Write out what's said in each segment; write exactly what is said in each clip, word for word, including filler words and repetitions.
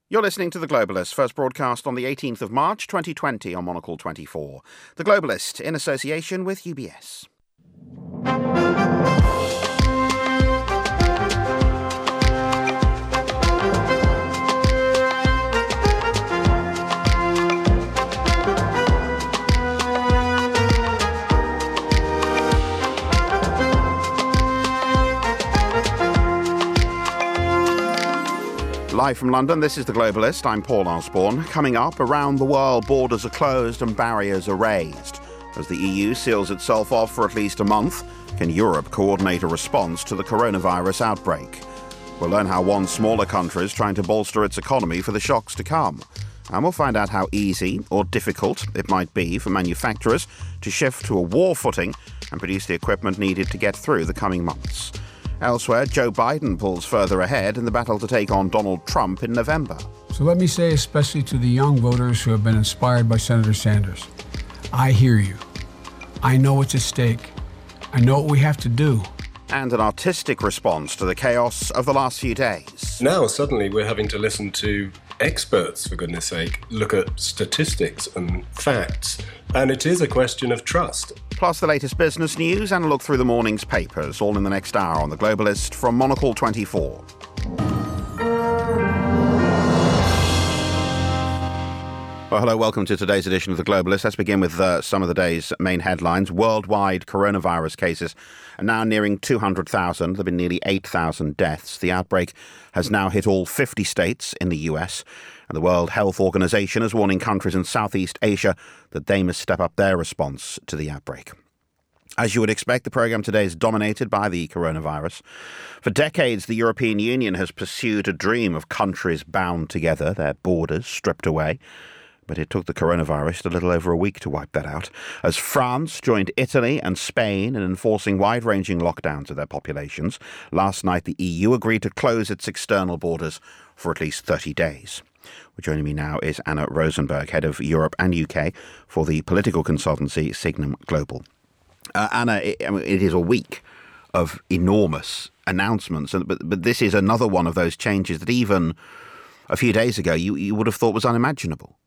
You're listening to The Globalist, first broadcast on the eighteenth of March twenty twenty on Monocle twenty-four. The Globalist, in association with U B S. Live from London, this is The Globalist. I'm Paul Osborne. Coming up, around the world, borders are closed and barriers are raised. As the E U seals itself off for at least a month, can Europe coordinate a response to the coronavirus outbreak? We'll learn how one smaller country is trying to bolster its economy for the shocks to come. And we'll find out how easy or difficult it might be for manufacturers to shift to a war footing and produce the equipment needed to get through the coming months. Elsewhere, Joe Biden pulls further ahead in the battle to take on Donald Trump in November. So let me say, especially to the young voters who have been inspired by Senator Sanders, I hear you. I know what's at stake. I know what we have to do. And an artistic response to the chaos of the last few days. Now, suddenly, we're having to listen to experts, for goodness sake, look at statistics and facts. And it is a question of trust. Plus the latest business news and a look through the morning's papers, all in the next hour on The Globalist from Monocle twenty-four. Well, hello, welcome to today's edition of The Globalist. Let's begin with uh, some of the day's main headlines. Worldwide coronavirus cases are now nearing two hundred thousand. There have been nearly eight thousand deaths. The outbreak has now hit all fifty states in the U S, and the World Health Organization is warning countries in Southeast Asia that they must step up their response to the outbreak. As you would expect, the programme today is dominated by the coronavirus. For decades, the European Union has pursued a dream of countries bound together, their borders stripped away. But it took the coronavirus a little over a week to wipe that out, as France joined Italy and Spain in enforcing wide-ranging lockdowns of their populations. Last night, the E U agreed to close its external borders for at least thirty days. Well, joining me now is Anna Rosenberg, head of Europe and U K for the political consultancy Signum Global. Uh, Anna, it, I mean, it is a week of enormous announcements, but, but this is another one of those changes that even a few days ago you, you would have thought was unimaginable.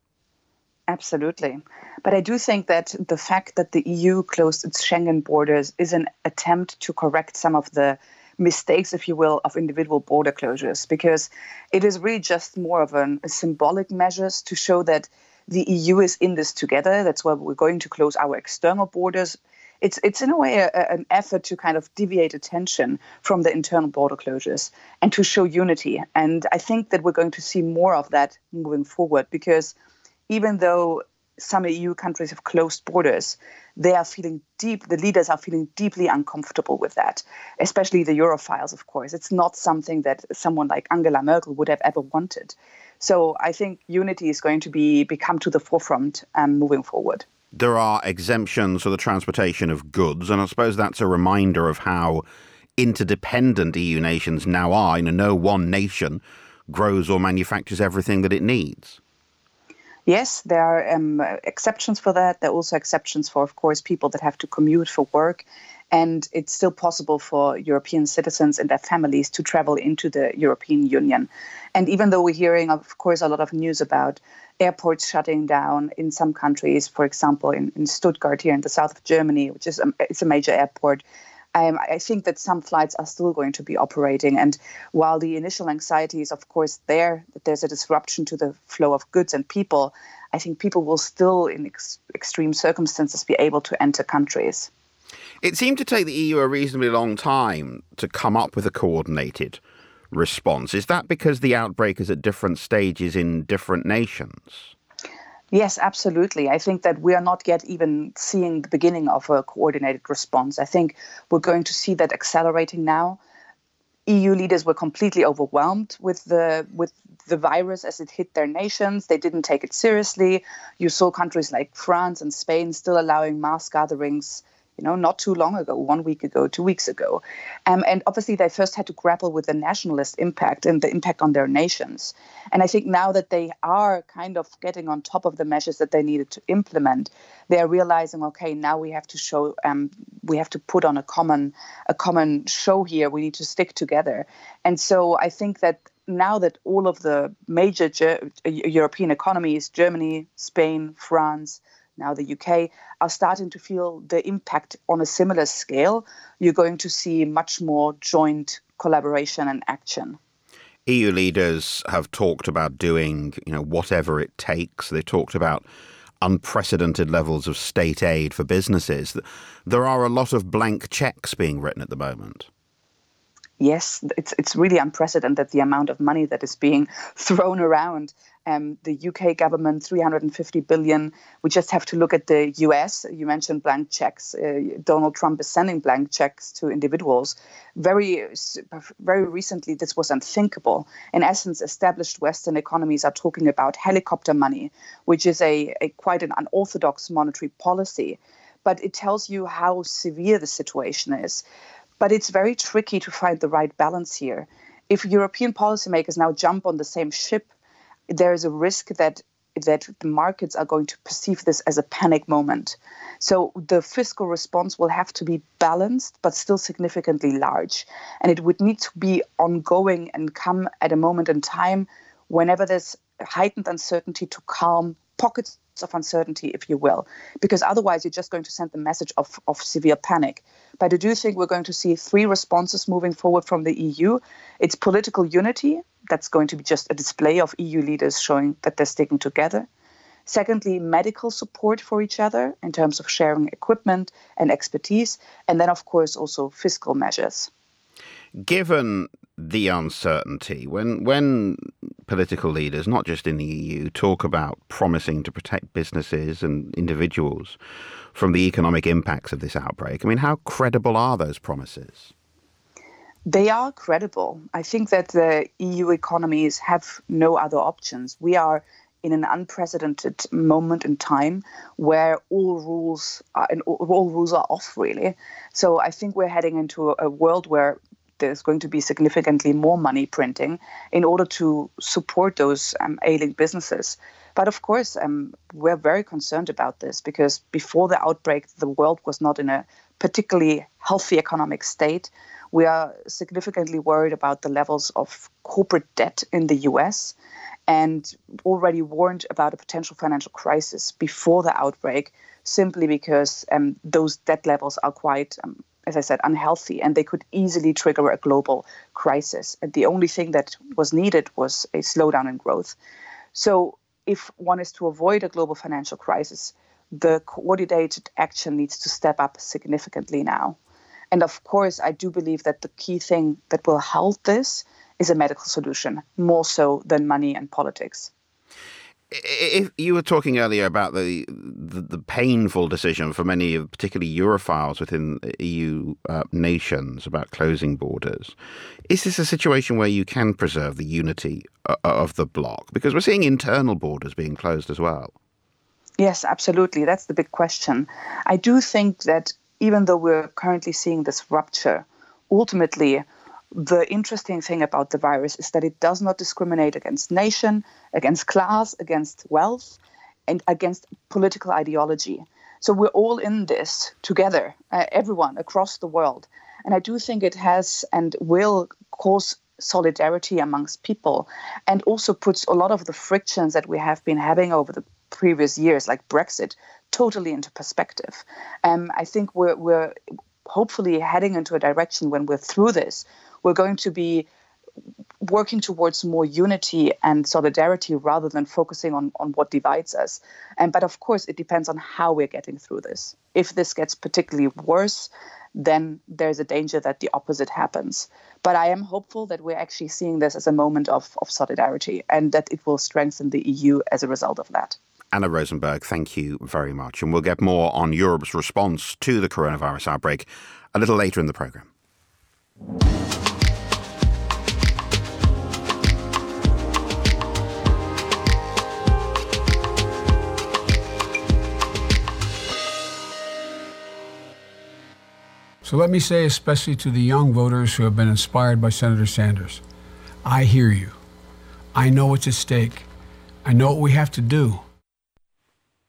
Absolutely. But I do think that the fact that the E U closed its Schengen borders is an attempt to correct some of the mistakes, if you will, of individual border closures, because it is really just more of an, a symbolic measures to show that the E U is in this together. That's why we're going to close our external borders. It's it's in a way a, an effort to kind of deviate attention from the internal border closures and to show unity. And I think that we're going to see more of that moving forward, because even though some E U countries have closed borders, they are feeling deep, the leaders are feeling deeply uncomfortable with that, especially the Europhiles, of course. It's not something that someone like Angela Merkel would have ever wanted. So I think unity is going to be become to the forefront um, moving forward. There are exemptions for the transportation of goods, and I suppose that's a reminder of how interdependent E U nations now are. You know, no one nation grows or manufactures everything that it needs. Yes, there are um, exceptions for that. There are also exceptions for, of course, people that have to commute for work. And it's still possible for European citizens and their families to travel into the European Union. And even though we're hearing, of course, a lot of news about airports shutting down in some countries, for example, in, in Stuttgart here in the south of Germany, which is a, it's a major airport, Um, I think that some flights are still going to be operating. And while the initial anxiety is, of course, there, that there's a disruption to the flow of goods and people, I think people will still, in ex- extreme circumstances, be able to enter countries. It seemed to take the E U a reasonably long time to come up with a coordinated response. Is that because the outbreak is at different stages in different nations? Yes, absolutely. I think that we are not yet even seeing the beginning of a coordinated response. I think we're going to see that accelerating now. E U leaders were completely overwhelmed with the with the virus as it hit their nations. They didn't take it seriously. You saw countries like France and Spain still allowing mass gatherings, you know, not too long ago, one week ago, two weeks ago. Um, and obviously, they first had to grapple with the nationalist impact and the impact on their nations. And I think now that they are kind of getting on top of the measures that they needed to implement, they are realizing, okay, now we have to show, um, we have to put on a common, a common show here. We need to stick together. And so I think that now that all of the major Ge- European economies, Germany, Spain, France, now the U K, are starting to feel the impact on a similar scale, you're going to see much more joint collaboration and action. E U leaders have talked about doing, you know, whatever it takes. They talked about unprecedented levels of state aid for businesses. There are a lot of blank checks being written at the moment. Yes, it's it's really unprecedented, the amount of money that is being thrown around. Um, the U K government, three hundred fifty billion. We just have to look at the U S. You mentioned blank checks. Uh, Donald Trump is sending blank checks to individuals. Very, very recently, this was unthinkable. In essence, established Western economies are talking about helicopter money, which is a, a quite an unorthodox monetary policy. But it tells you how severe the situation is. But it's very tricky to find the right balance here. If European policymakers now jump on the same ship, there is a risk that that the markets are going to perceive this as a panic moment. So the fiscal response will have to be balanced, but still significantly large. And it would need to be ongoing and come at a moment in time whenever there's heightened uncertainty to calm pockets of uncertainty, if you will, because otherwise you're just going to send the message of, of severe panic. But I do think we're going to see three responses moving forward from the E U. It's political unity. That's going to be just a display of E U leaders showing that they're sticking together. Secondly, medical support for each other in terms of sharing equipment and expertise. And then, of course, also fiscal measures. Given the uncertainty, when when political leaders, not just in the E U, talk about promising to protect businesses and individuals from the economic impacts of this outbreak, I mean, how credible are those promises? They are credible. I think that the E U economies have no other options. We are in an unprecedented moment in time where all rules are, and all, all rules are off, really. So I think we're heading into a world where there's going to be significantly more money printing in order to support those um, ailing businesses. But of course, um, we're very concerned about this because before the outbreak, the world was not in a particularly healthy economic state. We are significantly worried about the levels of corporate debt in the U S and already warned about a potential financial crisis before the outbreak, simply because um, those debt levels are quite um, as I said, unhealthy, and they could easily trigger a global crisis. And the only thing that was needed was a slowdown in growth. So if one is to avoid a global financial crisis, the coordinated action needs to step up significantly now. And of course, I do believe that the key thing that will help this is a medical solution, more so than money and politics. If you were talking earlier about the, the the painful decision for many, particularly Europhiles within E U uh, nations, about closing borders, is this a situation where you can preserve the unity of the bloc? Because we're seeing internal borders being closed as well. Yes, absolutely. That's the big question. I do think that even though we're currently seeing this rupture, ultimately, the interesting thing about the virus is that it does not discriminate against nation, against class, against wealth, and against political ideology. So we're all in this together, uh, everyone across the world. And I do think it has and will cause solidarity amongst people and also puts a lot of the frictions that we have been having over the previous years, like Brexit, totally into perspective. Um, I think we're, we're hopefully heading into a direction when we're through this, we're going to be working towards more unity and solidarity rather than focusing on, on what divides us. And but of course, it depends on how we're getting through this. If this gets particularly worse, then there's a danger that the opposite happens. But I am hopeful that we're actually seeing this as a moment of, of solidarity and that it will strengthen the E U as a result of that. Anna Rosenberg, thank you very much. And we'll get more on Europe's response to the coronavirus outbreak a little later in the programme. So let me say, especially to the young voters who have been inspired by Senator Sanders, I hear you. I know what's at stake. I know what we have to do.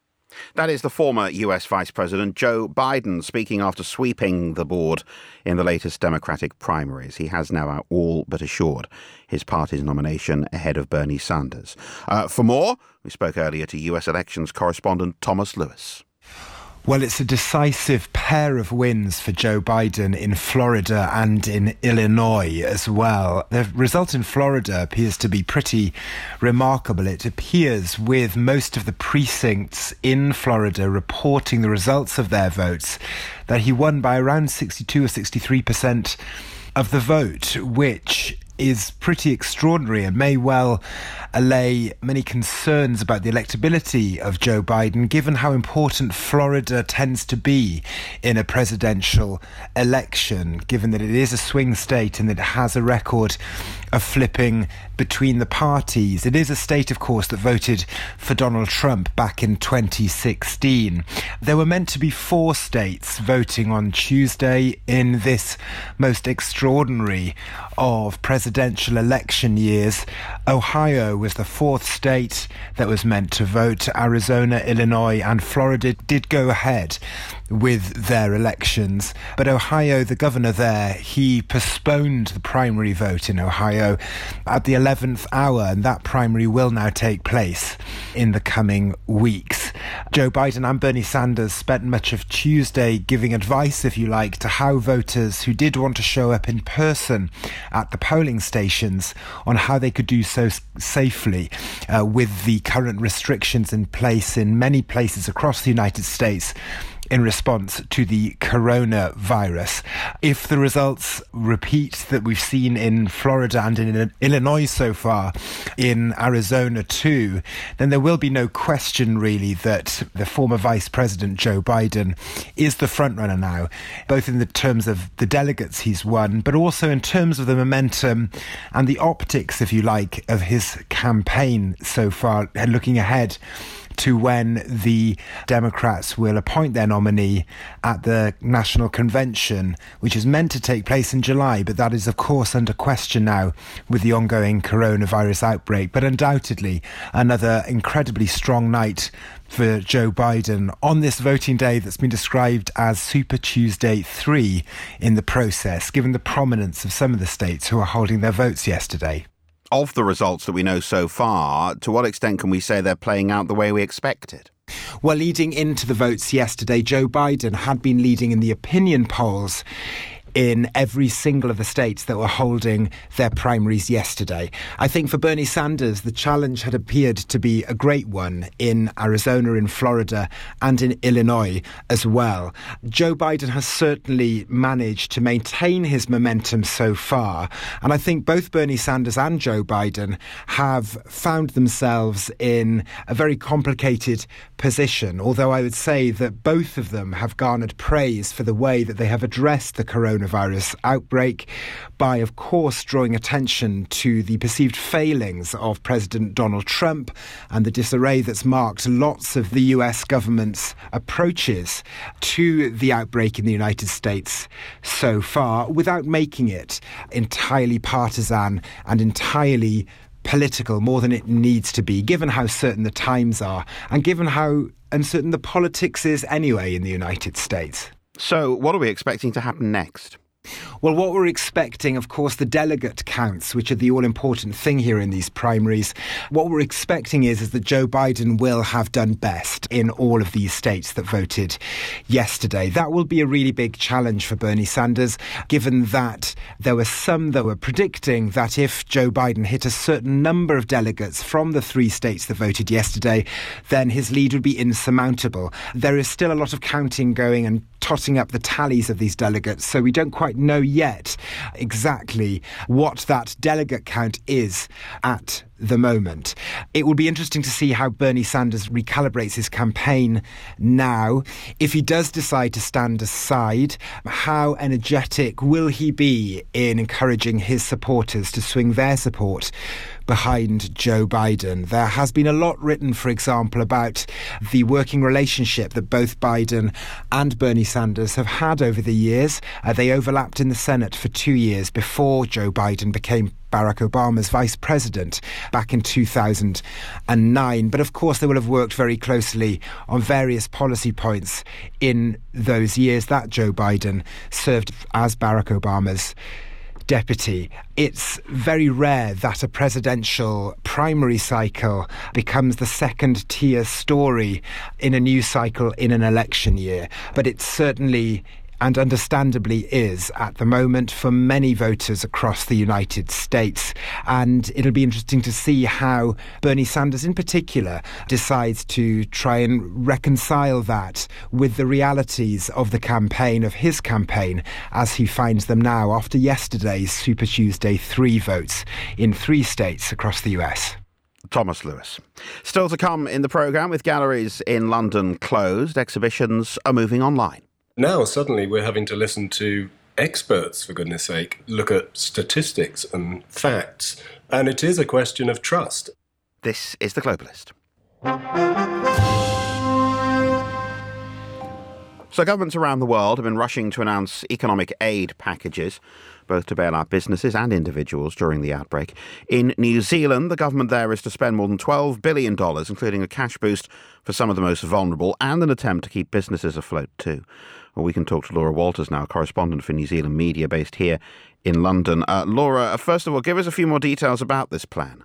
That is the former U S Vice President Joe Biden speaking after sweeping the board in the latest Democratic primaries. He has now all but assured his party's nomination ahead of Bernie Sanders. Uh, for more, we spoke earlier to U S elections correspondent Thomas Lewis. Well, it's a decisive pair of wins for Joe Biden in Florida and in Illinois as well. The result in Florida appears to be pretty remarkable. It appears, with most of the precincts in Florida reporting the results of their votes, that he won by around sixty-two or sixty-three percent of the vote, which is pretty extraordinary and may well allay many concerns about the electability of Joe Biden, given how important Florida tends to be in a presidential election, given that it is a swing state and that it has a record of flipping between the parties. It is a state, of course, that voted for Donald Trump back in twenty sixteen. There were meant to be four states voting on Tuesday in this most extraordinary of presidential election years. Ohio was the fourth state that was meant to vote. Arizona, Illinois and Florida did go ahead with their elections. But Ohio, the governor there, he postponed the primary vote in Ohio at the eleventh hour, and that primary will now take place in the coming weeks. Joe Biden and Bernie Sanders spent much of Tuesday giving advice, if you like, to how voters who did want to show up in person at the polling stations on how they could do so safely uh, with the current restrictions in place in many places across the United States in response to the coronavirus. If the results repeat that we've seen in Florida and in Illinois so far, in Arizona too, then there will be no question really that the former Vice President Joe Biden is the frontrunner now, both in the terms of the delegates he's won, but also in terms of the momentum and the optics, if you like, of his campaign so far, looking ahead to when the Democrats will appoint their nominee at the National Convention, which is meant to take place in July, but that is, of course, under question now with the ongoing coronavirus outbreak. But undoubtedly, another incredibly strong night for Joe Biden on this voting day that's been described as Super Tuesday three in the process, given the prominence of some of the states who are holding their votes yesterday. Of the results that we know so far, to what extent can we say they're playing out the way we expected? Well, leading into the votes yesterday, Joe Biden had been leading in the opinion polls in every single of the states that were holding their primaries yesterday. I think for Bernie Sanders, the challenge had appeared to be a great one in Arizona, in Florida, and in Illinois as well. Joe Biden has certainly managed to maintain his momentum so far, and I think both Bernie Sanders and Joe Biden have found themselves in a very complicated position, although I would say that both of them have garnered praise for the way that they have addressed the coronavirus coronavirus outbreak by, of course, drawing attention to the perceived failings of President Donald Trump and the disarray that's marked lots of the U S government's approaches to the outbreak in the United States so far, without making it entirely partisan and entirely political, more than it needs to be, given how certain the times are and given how uncertain the politics is anyway in the United States. So what are we expecting to happen next? Well, what we're expecting, of course, the delegate counts, which are the all-important thing here in these primaries. What we're expecting is, is that Joe Biden will have done best in all of these states that voted yesterday. That will be a really big challenge for Bernie Sanders, given that there were some that were predicting that if Joe Biden hit a certain number of delegates from the three states that voted yesterday, then his lead would be insurmountable. There is still a lot of counting going and totting up the tallies of these delegates, so we don't quite know yet exactly what that delegate count is at the moment. It will be interesting to see how Bernie Sanders recalibrates his campaign now. If he does decide to stand aside, how energetic will he be in encouraging his supporters to swing their support behind Joe Biden. There has been a lot written, for example, about the working relationship that both Biden and Bernie Sanders have had over the years. Uh, they overlapped in the Senate for two years before Joe Biden became Barack Obama's vice president back in two thousand nine. But of course, they will have worked very closely on various policy points in those years that Joe Biden served as Barack Obama's deputy. It's very rare that a presidential primary cycle becomes the second tier story in a news cycle in an election year. But it's certainly and understandably is at the moment for many voters across the United States. And it'll be interesting to see how Bernie Sanders in particular decides to try and reconcile that with the realities of the campaign, of his campaign, as he finds them now after yesterday's Super Tuesday three votes in three states across the U S. Thomas Lewis. Still to come in the programme, with galleries in London closed, exhibitions are moving online. Now, suddenly, we're having to listen to experts, for goodness sake, look at statistics and facts. And it is a question of trust. This is The Globalist. So governments around the world have been rushing to announce economic aid packages, both to bail out businesses and individuals during the outbreak. In New Zealand, the government there is to spend more than twelve billion dollars, including a cash boost for some of the most vulnerable and an attempt to keep businesses afloat too. Well, we can talk to Laura Walters now, correspondent for New Zealand Media based here in London. Uh, Laura, first of all, give us a few more details about this plan.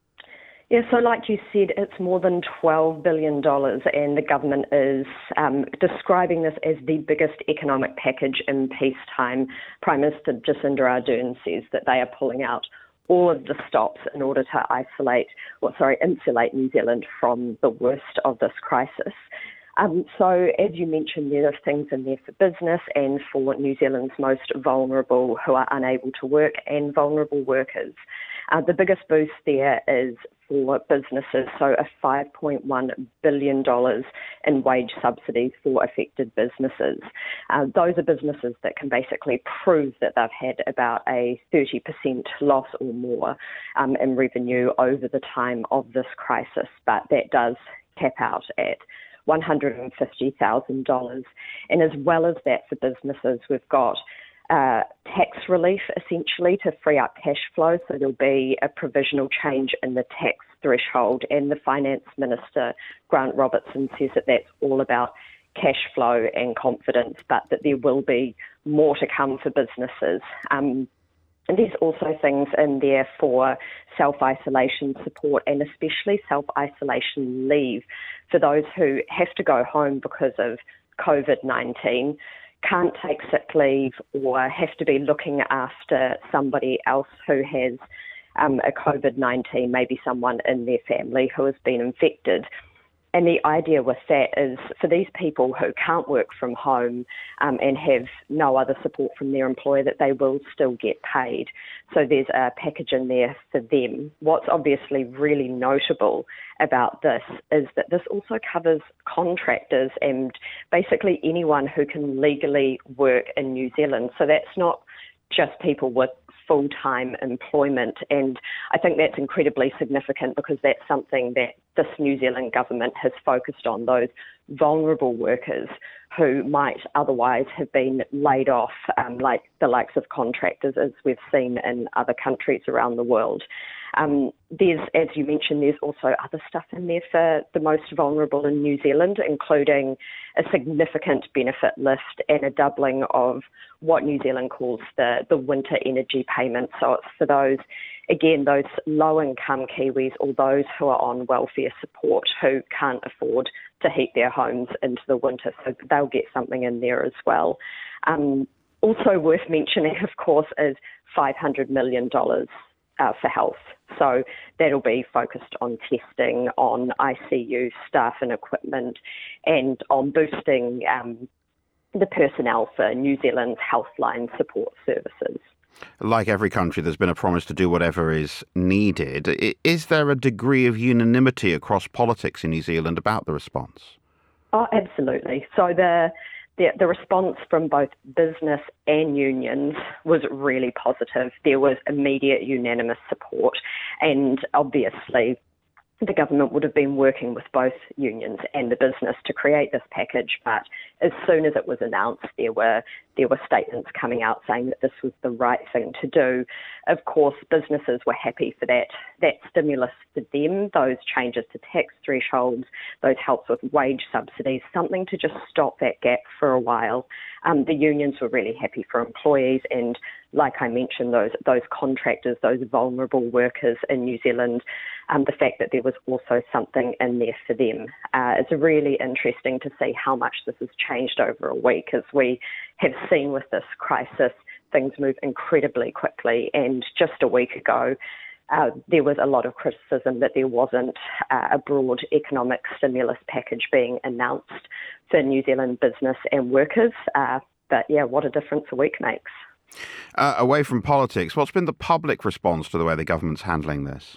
Yeah, so like you said, it's more than twelve billion dollars, and the government is um, describing this as the biggest economic package in peacetime. Prime Minister Jacinda Ardern says that they are pulling out all of the stops in order to isolate, or sorry, insulate New Zealand from the worst of this crisis. Um, so, as you mentioned, there are things in there for business and for New Zealand's most vulnerable who are unable to work and vulnerable workers. Uh, the biggest boost there is for businesses, so a five point one billion dollars in wage subsidies for affected businesses. Uh, those are businesses that can basically prove that they've had about a thirty percent loss or more um, in revenue over the time of this crisis, but that does cap out at one hundred fifty thousand dollars. And as well as that for businesses, we've got uh, tax relief essentially to free up cash flow. So there'll be a provisional change in the tax threshold. And the Finance Minister, Grant Robertson, says that that's all about cash flow and confidence, but that there will be more to come for businesses. Um, And there's also things in there for self-isolation support and especially self-isolation leave for those who have to go home because of COVID nineteen, can't take sick leave or have to be looking after somebody else who has um, a COVID nineteen, maybe someone in their family who has been infected. And the idea with that is for these people who can't work from home um, and have no other support from their employer, that they will still get paid. So there's a package in there for them. What's obviously really notable about this is that this also covers contractors and basically anyone who can legally work in New Zealand. So that's not just people with full-time employment. And I think that's incredibly significant because that's something that this New Zealand government has focused on, those vulnerable workers who might otherwise have been laid off, um, like the likes of contractors, as we've seen in other countries around the world. Um, there's, as you mentioned, there's also other stuff in there for the most vulnerable in New Zealand, including a significant benefit lift and a doubling of what New Zealand calls the, the winter energy payment. So it's for those, again, those low-income Kiwis or those who are on welfare support who can't afford to heat their homes into the winter. So they'll get something in there as well. Um, also worth mentioning, of course, is five hundred million dollars Uh, for health. So that'll be focused on testing, on I C U staff and equipment, and on boosting um, the personnel for New Zealand's Healthline support services. Like every country, there's been a promise to do whatever is needed. Is there a degree of unanimity across politics in New Zealand about the response? Oh, absolutely. So the the, the response from both business and unions was really positive. There was immediate unanimous support, and obviously the government would have been working with both unions and the business to create this package, but as soon as it was announced, there were there were statements coming out saying that this was the right thing to do. Of course, businesses were happy for that that stimulus for them, those changes to tax thresholds, those helps with wage subsidies, something to just stop that gap for a while. Um, the unions were really happy for employees, and like I mentioned, those those contractors, those vulnerable workers in New Zealand, um, the fact that there was also something in there for them. Uh, it's really interesting to see how much this has changed over a week. As we have seen with this crisis, things move incredibly quickly, and just a week ago, Uh, there was a lot of criticism that there wasn't uh, a broad economic stimulus package being announced for New Zealand business and workers. Uh, but yeah, what a difference a week makes. Uh, away from politics, what's been the public response to the way the government's handling this?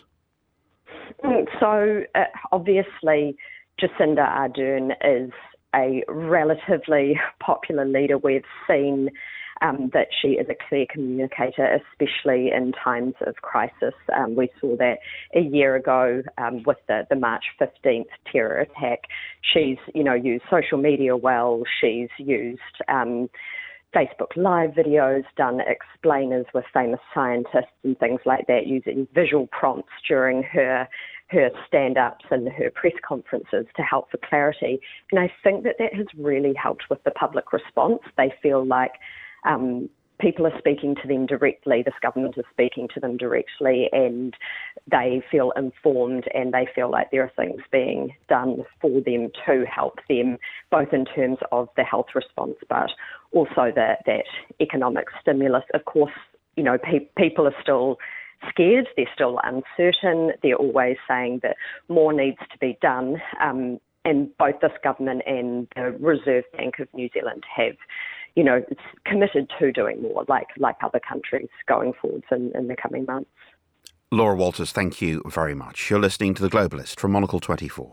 So uh, obviously, Jacinda Ardern is a relatively popular leader. We've seen Um, that she is a clear communicator, especially in times of crisis. Um, we saw that a year ago um, with the, the March fifteenth terror attack. She's, you know, used social media well. She's used um, Facebook Live videos, done explainers with famous scientists and things like that, using visual prompts during her her stand-ups and her press conferences to help for clarity. And I think that that has really helped with the public response. They feel like Um, people are speaking to them directly, this government is speaking to them directly, and they feel informed, and they feel like there are things being done for them to help them, both in terms of the health response, but also the, that economic stimulus. Of course, you know, pe- people are still scared, they're still uncertain, they're always saying that more needs to be done, um, and both this government and the Reserve Bank of New Zealand have you know, it's committed to doing more, like like other countries going forwards in, in the coming months. Laura Walters, thank you very much. You're listening to The Globalist from Monocle twenty-four.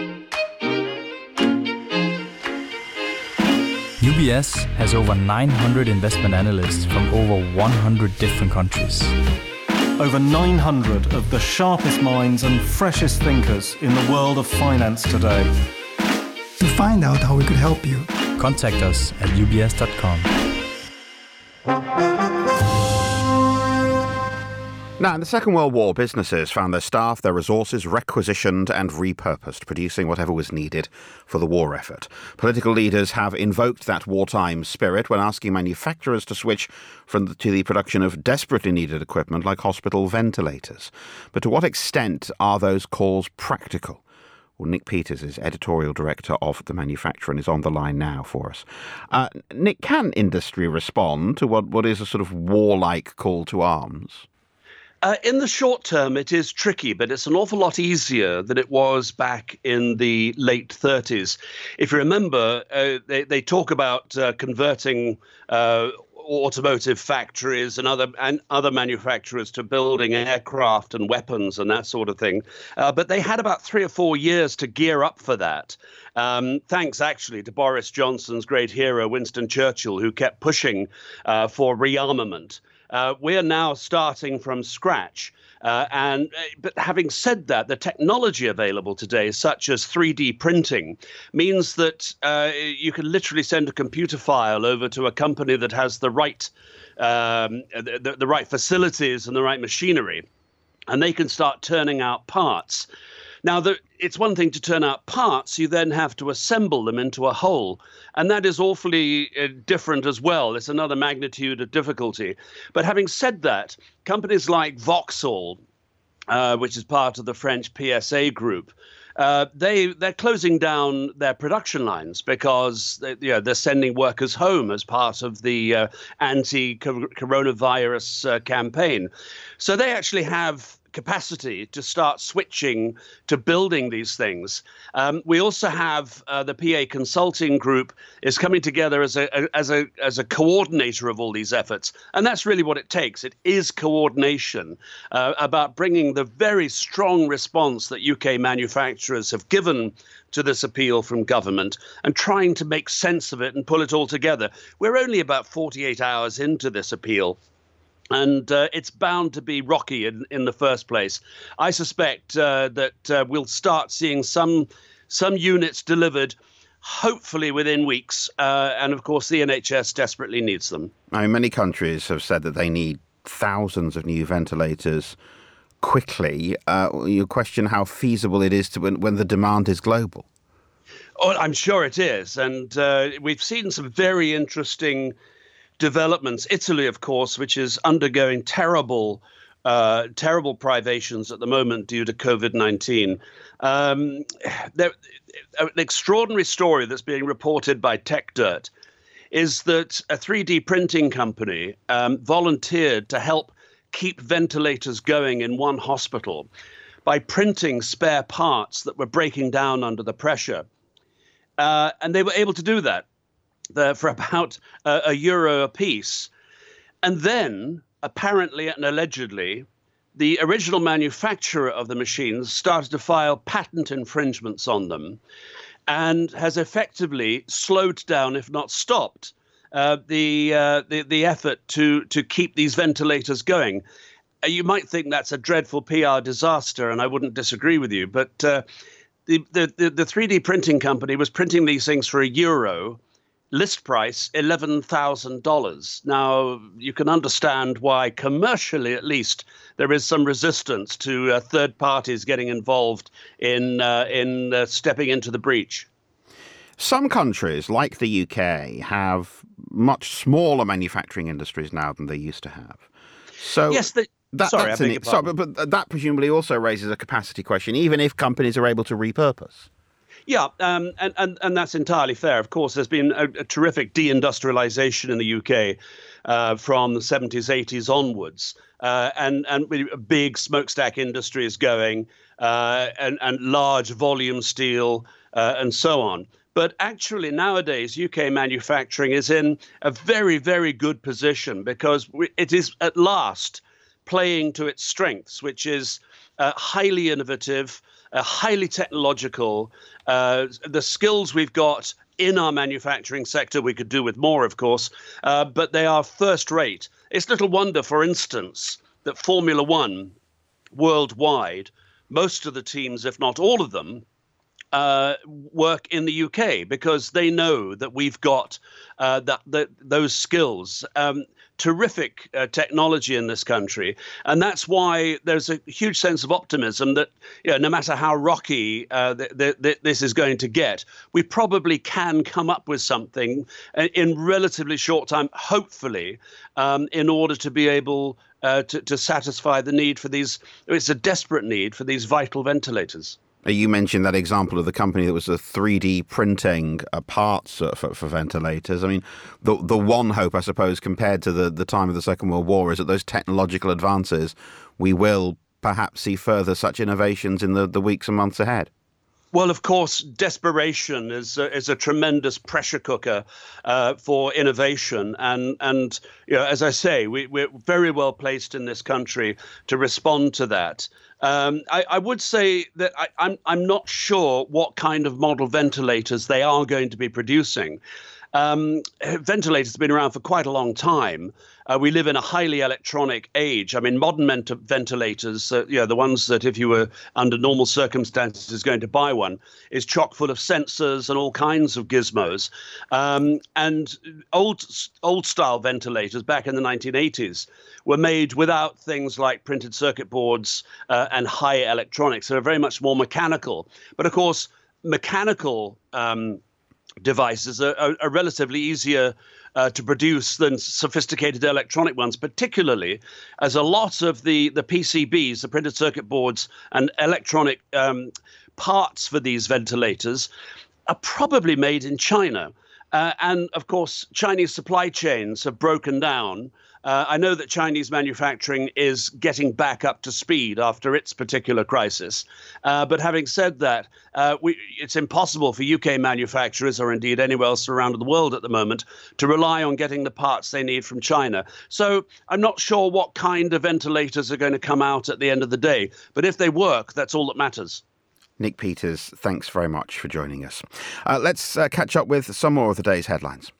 U B S has over nine hundred investment analysts from over one hundred different countries. Over nine hundred of the sharpest minds and freshest thinkers in the world of finance today. To find out how we could help you, contact us at u b s dot com. Now, in the Second World War, businesses found their staff, their resources requisitioned and repurposed, producing whatever was needed for the war effort. Political leaders have invoked that wartime spirit when asking manufacturers to switch from the, to the production of desperately needed equipment like hospital ventilators. But to what extent are those calls practical? Well, Nick Peters is editorial director of The Manufacturer and is on the line now for us. Uh, Nick, can industry respond to what, what is a sort of warlike call to arms? Uh, in the short term, it is tricky, but it's an awful lot easier than it was back in the late thirties. If you remember, uh, they, they talk about uh, converting uh, automotive factories and other and other manufacturers to building aircraft and weapons and that sort of thing. Uh, but they had about three or four years to gear up for that. Um, thanks, actually, to Boris Johnson's great hero, Winston Churchill, who kept pushing uh, for rearmament. Uh, we're now starting from scratch. Uh, and but having said that, the technology available today, such as three D printing, means that uh, you can literally send a computer file over to a company that has the right um, the, the right facilities and the right machinery, and they can start turning out parts. Now, the, it's one thing to turn out parts, you then have to assemble them into a whole. And that is awfully uh, different as well. It's another magnitude of difficulty. But having said that, companies like Vauxhall, uh, which is part of the French P S A group, uh, they, they're closing down their production lines because they, you know, they're sending workers home as part of the uh, anti-coronavirus uh, campaign. So they actually have capacity to start switching to building these things. Um, we also have uh, the P A Consulting Group is coming together as a, a as a as a coordinator of all these efforts, and that's really what it takes. It is coordination uh, about bringing the very strong response that U K manufacturers have given to this appeal from government and trying to make sense of it and pull it all together. We're only about forty-eight hours into this appeal. And uh, it's bound to be rocky in, in the first place. I suspect uh, that uh, we'll start seeing some some units delivered, hopefully within weeks. Uh, and of course, the N H S desperately needs them. I mean, many countries have said that they need thousands of new ventilators quickly. Uh, you question how feasible it is to when, when the demand is global. Oh, I'm sure it is. And uh, we've seen some very interesting developments. Italy, of course, which is undergoing terrible, uh, terrible privations at the moment due to COVID nineteen. Um, there, an extraordinary story that's being reported by TechDirt is that a three D printing company um, volunteered to help keep ventilators going in one hospital by printing spare parts that were breaking down under the pressure. Uh, and they were able to do that There for about uh, a euro a piece. And then, apparently and allegedly, the original manufacturer of the machines started to file patent infringements on them and has effectively slowed down, if not stopped, uh, the, uh, the the effort to, to keep these ventilators going. Uh, you might think that's a dreadful P R disaster, and I wouldn't disagree with you, but uh, the, the, the, the three D printing company was printing these things for a euro, list price eleven thousand dollars. Now, you can understand why, commercially at least, there is some resistance to uh, third parties getting involved in, uh, in uh, stepping into the breach. Some countries, like the U K, have much smaller manufacturing industries now than they used to have. So yes, they, that, sorry, that's I an, beg your sorry, pardon. but, but that presumably also raises a capacity question, even if companies are able to repurpose. Yeah, um, and, and, and that's entirely fair. Of course, there's been a, a terrific deindustrialization in the U K uh, from the seventies, eighties onwards, uh, and, and a big smokestack industry is going, uh, and, and large volume steel, uh, and so on. But actually, nowadays, U K manufacturing is in a very, very good position because it is at last playing to its strengths, which is uh, highly innovative, uh, highly technological. Uh, the skills we've got in our manufacturing sector, we could do with more, of course, uh, but they are first rate. It's little wonder, for instance, that Formula One worldwide, most of the teams, if not all of them, uh, work in the U K because they know that we've got uh, that, that those skills. Um, terrific uh, technology in this country. And that's why there's a huge sense of optimism that, you know, no matter how rocky uh, th- th- th- this is going to get, we probably can come up with something in relatively short time, hopefully, um, in order to be able uh, to, to satisfy the need for these. It's a desperate need for these vital ventilators. You mentioned that example of the company that was a three D printing uh, parts uh, for, for ventilators. I mean, the the one hope, I suppose, compared to the, the time of the Second World War is that those technological advances, we will perhaps see further such innovations in the, the weeks and months ahead. Well, of course, desperation is a, is a tremendous pressure cooker uh, for innovation. And, and you know, as I say, we, we're very well placed in this country to respond to that. Um, I, I would say that I, I'm, I'm not sure what kind of model ventilators they are going to be producing. Um, ventilators have been around for quite a long time. Uh, we live in a highly electronic age. I mean, modern ment- ventilators, uh, you know, the ones that if you were under normal circumstances going to buy one, is chock full of sensors and all kinds of gizmos. Um, and old old style ventilators back in the nineteen eighties were made without things like printed circuit boards uh, and high electronics. They're very much more mechanical. But of course, mechanical um, devices are, are, are relatively easier uh, to produce than sophisticated electronic ones, particularly as a lot of the, the P C Bs, the printed circuit boards and electronic um, parts for these ventilators are probably made in China. Uh, and of course, Chinese supply chains have broken down. Uh, I know that Chinese manufacturing is getting back up to speed after its particular crisis. Uh, but having said that, uh, we, it's impossible for U K manufacturers, or indeed anywhere else around the world at the moment, to rely on getting the parts they need from China. So I'm not sure what kind of ventilators are going to come out at the end of the day. But if they work, that's all that matters. Nick Peters, thanks very much for joining us. Uh, let's uh, catch up with some more of the day's headlines.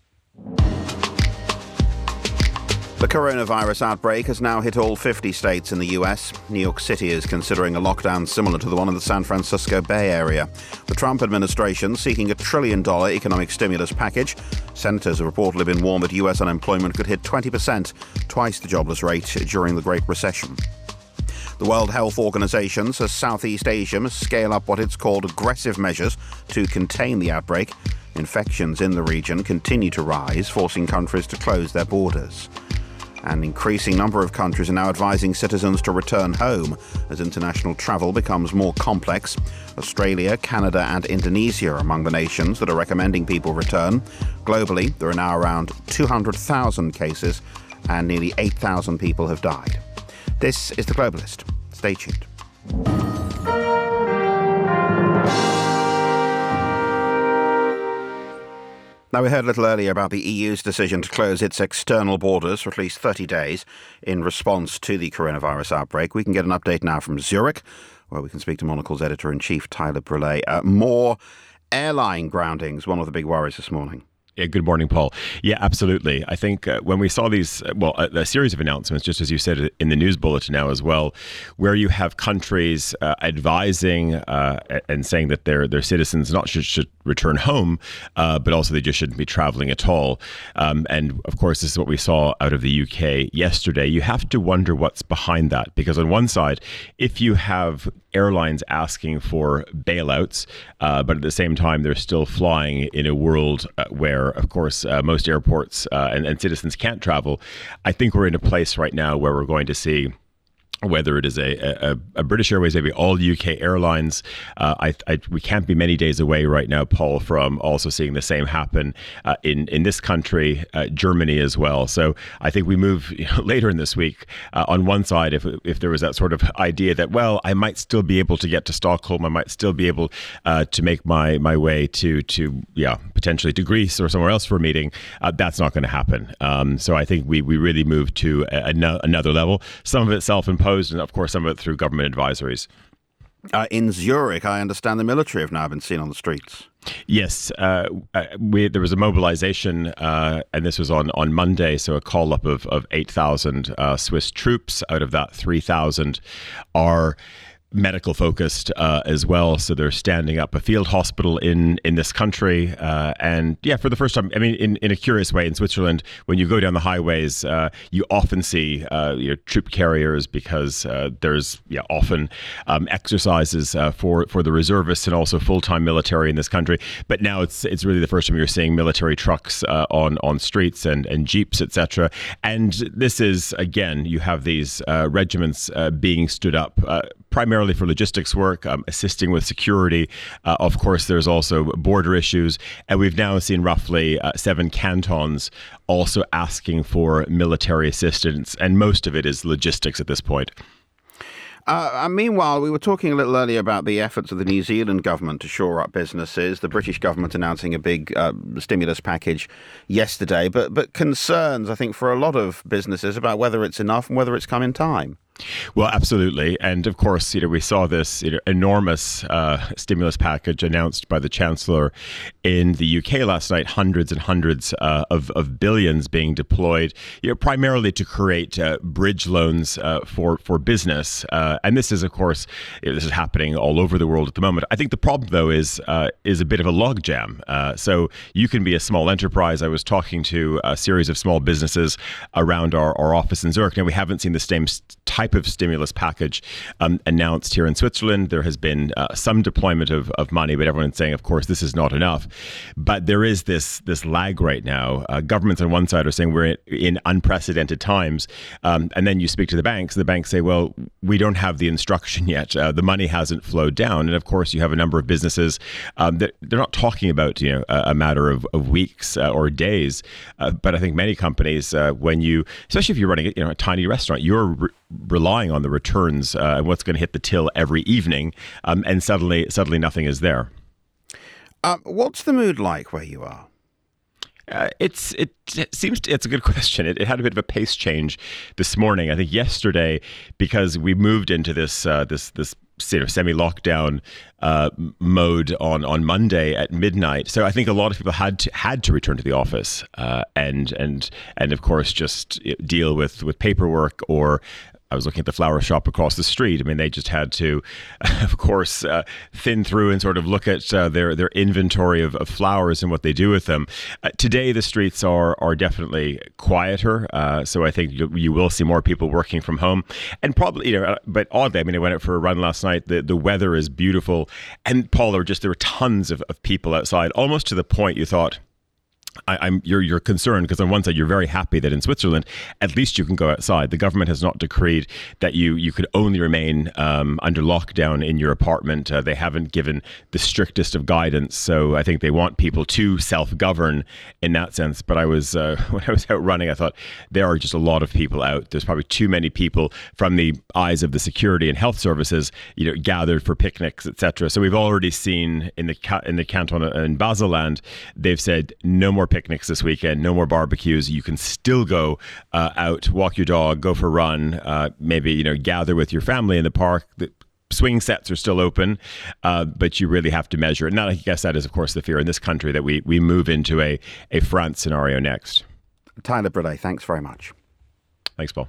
The coronavirus outbreak has now hit all fifty states in the U S. New York City is considering a lockdown similar to the one in the San Francisco Bay Area. The Trump administration seeking a trillion dollar economic stimulus package. Senators have reportedly been warned that U S unemployment could hit twenty percent, twice the jobless rate during the Great Recession. The World Health Organization says Southeast Asia must scale up what it's called aggressive measures to contain the outbreak. Infections in the region continue to rise, forcing countries to close their borders. An increasing number of countries are now advising citizens to return home as international travel becomes more complex. Australia, Canada and Indonesia are among the nations that are recommending people return. Globally, there are now around two hundred thousand cases and nearly eight thousand people have died. This is The Globalist. Stay tuned. Now, we heard a little earlier about the E U's decision to close its external borders for at least thirty days in response to the coronavirus outbreak. We can get an update now from Zurich, where we can speak to Monocle's editor-in-chief, Tyler Brûlé. Uh, more airline groundings, one of the big worries this morning. Yeah, good morning, Paul. Yeah, absolutely. I think uh, when we saw these, uh, well, a, a series of announcements, just as you said in the news bulletin now as well, where you have countries uh, advising uh, and saying that their their citizens not should, should return home, uh, but also they just shouldn't be traveling at all. Um, and of course, this is what we saw out of the U K yesterday. You have to wonder what's behind that, because on one side, if you have airlines asking for bailouts, uh, but at the same time, they're still flying in a world uh, where, of course, uh, most airports uh, and, and citizens can't travel. I think we're in a place right now where we're going to see, whether it is a, a, a British Airways, maybe all U K airlines. Uh, I, I, we can't be many days away right now, Paul, from also seeing the same happen uh, in, in this country, uh, Germany as well. So I think we move you know, later in this week. Uh, on one side, if if there was that sort of idea that, well, I might still be able to get to Stockholm, I might still be able uh, to make my, my way to, to yeah, potentially to Greece or somewhere else for a meeting, uh, that's not going to happen. Um, so I think we, we really move to a, a, another level. Some of it self-imposed, and of course some of it through government advisories. Uh, in Zurich, I understand the military have now been seen on the streets. Yes, uh, we, there was a mobilization, uh, and this was on, on Monday, so a call-up of, of eight thousand uh, Swiss troops. Out of that, three thousand are medical focused uh, as well. So they're standing up a field hospital in, in this country. Uh, and yeah, for the first time, I mean, in, in a curious way, in Switzerland, when you go down the highways, uh, you often see uh, your troop carriers, because uh, there's yeah, often um, exercises uh, for, for the reservists and also full-time military in this country. But now it's it's really the first time you're seeing military trucks uh, on, on streets and, and jeeps, et cetera. And this is, again, you have these uh, regiments uh, being stood up uh, primarily for logistics work, um, assisting with security. Uh, of course, there's also border issues. And we've now seen roughly uh, seven cantons also asking for military assistance. And most of it is logistics at this point. Uh, meanwhile, we were talking a little earlier about the efforts of the New Zealand government to shore up businesses, the British government announcing a big uh, stimulus package yesterday, but but concerns, I think, for a lot of businesses about whether it's enough and whether it's come in time. Well, absolutely. And of course, you know, we saw this you know, enormous uh, stimulus package announced by the Chancellor in the U K last night, hundreds and hundreds uh, of, of billions being deployed, you know, primarily to create uh, bridge loans uh, for, for business. Uh, and this is, of course, you know, this is happening all over the world at the moment. I think the problem, though, is uh, is a bit of a logjam. Uh, so you can be a small enterprise. I was talking to a series of small businesses around our, our office in Zurich. Now, we haven't seen the same type type of stimulus package um, announced here in Switzerland. There has been uh, some deployment of, of money, but everyone's saying, of course, this is not enough. But there is this this lag right now. Uh, governments on one side are saying we're in, in unprecedented times. Um, and then you speak to the banks. The banks say, well, we don't have the instruction yet. Uh, the money hasn't flowed down. And of course, you have a number of businesses um, that they're not talking about, you know, a, a matter of, of weeks uh, or days. Uh, but I think many companies, uh, when you, especially if you're running you know, a tiny restaurant, you're re- relying on the returns uh, and what's going to hit the till every evening. Um, and suddenly, suddenly nothing is there. Uh, what's the mood like where you are? Uh, it's it, it seems to, it's a good question. It, it had a bit of a pace change this morning. I think yesterday, because we moved into this uh, this this sort of semi-lockdown uh, mode on on Monday at midnight. So I think a lot of people had to had to return to the office uh, and and and of course just deal with with paperwork. Or I was looking at the flower shop across the street. I mean, they just had to, of course, uh, thin through and sort of look at uh, their their inventory of, of flowers and what they do with them. Uh, today, the streets are are definitely quieter, uh, so I think you, you will see more people working from home. And probably, you know, but oddly, I mean, I went out for a run last night. The the weather is beautiful, and Paul, there were just there were tons of, of people outside, almost to the point you thought, I, I'm you're you're concerned because on one side you're very happy that in Switzerland at least you can go outside. The government has not decreed that you you could only remain um, under lockdown in your apartment. Uh, they haven't given the strictest of guidance, so I think they want people to self-govern in that sense. But I was uh, when I was out running, I thought there are just a lot of people out. There's probably too many people from the eyes of the security and health services, you know, gathered for picnics, et cetera. So we've already seen in the in the canton in Basel-Land, they've said no more picnics this weekend, no more barbecues. You can still go uh, out, walk your dog, go for a run, uh, maybe, you know, gather with your family in the park. The swing sets are still open, uh, but you really have to measure it. And I guess that is, of course, the fear in this country that we we move into a, a France scenario next. Tyler Brûlé, thanks very much. Thanks, Paul.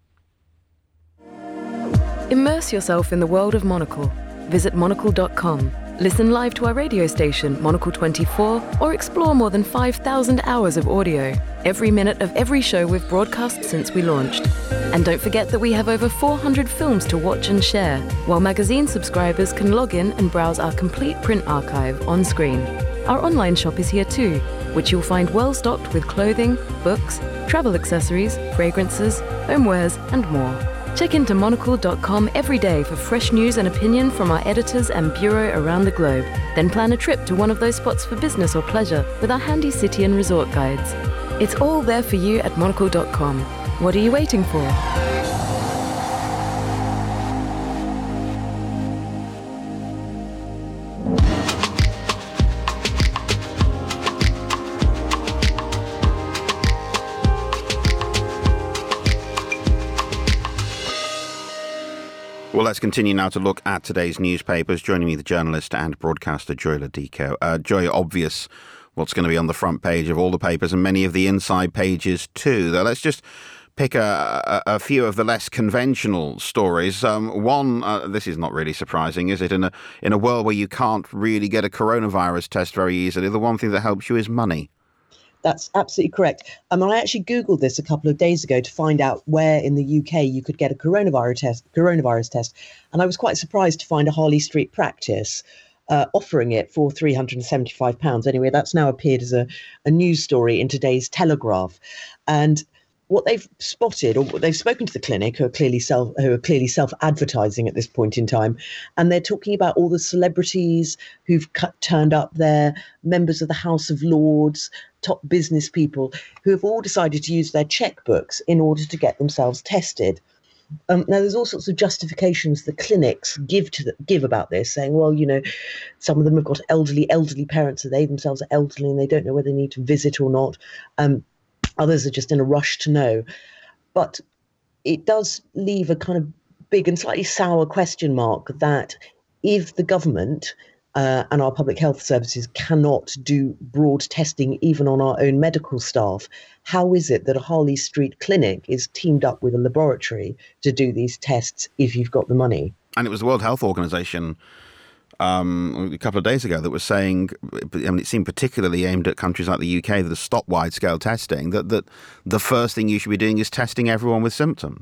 Immerse yourself in the world of Monocle. Visit monocle dot com. Listen live to our radio station, Monocle twenty-four, or explore more than five thousand hours of audio. Every minute of every show we've broadcast since we launched. And don't forget that we have over four hundred films to watch and share, while magazine subscribers can log in and browse our complete print archive on screen. Our online shop is here too, which you'll find well stocked with clothing, books, travel accessories, fragrances, homewares, and more. Check into monocle dot com every day for fresh news and opinion from our editors and bureau around the globe. Then plan a trip to one of those spots for business or pleasure with our handy city and resort guides. It's all there for you at monocle dot com. What are you waiting for? Well, let's continue now to look at today's newspapers. Joining me, the journalist and broadcaster Joy Ladico. Uh, Joy, obvious what's going to be on the front page of all the papers and many of the inside pages too. Though let's just pick a, a, a few of the less conventional stories. Um, one, uh, this is not really surprising, is it? In a in a world where you can't really get a coronavirus test very easily, the one thing that helps you is money. That's absolutely correct. Um, and I actually Googled this a couple of days ago to find out where in the U K you could get a coronavirus test. Coronavirus test, and I was quite surprised to find a Harley Street practice uh, offering it for three hundred seventy-five pounds. Anyway, that's now appeared as a, a news story in today's Telegraph, and what they've spotted, or they've spoken to the clinic, who are clearly self, who are clearly self-advertising at this point in time, and they're talking about all the celebrities who've cut, turned up there, members of the House of Lords, top business people, who have all decided to use their checkbooks in order to get themselves tested. Um, now, there's all sorts of justifications the clinics give to the, give about this, saying, well, you know, some of them have got elderly, elderly parents, so they themselves are elderly and they don't know whether they need to visit or not. Um, Others are just in a rush to know. But it does leave a kind of big and slightly sour question mark that if the government uh, and our public health services cannot do broad testing even on our own medical staff, how is it that a Harley Street clinic is teamed up with a laboratory to do these tests if you've got the money? And it was the World Health Organization Um, a couple of days ago that was saying, I mean, it seemed particularly aimed at countries like the U K that have stopped wide-scale testing, that, that the first thing you should be doing is testing everyone with symptoms.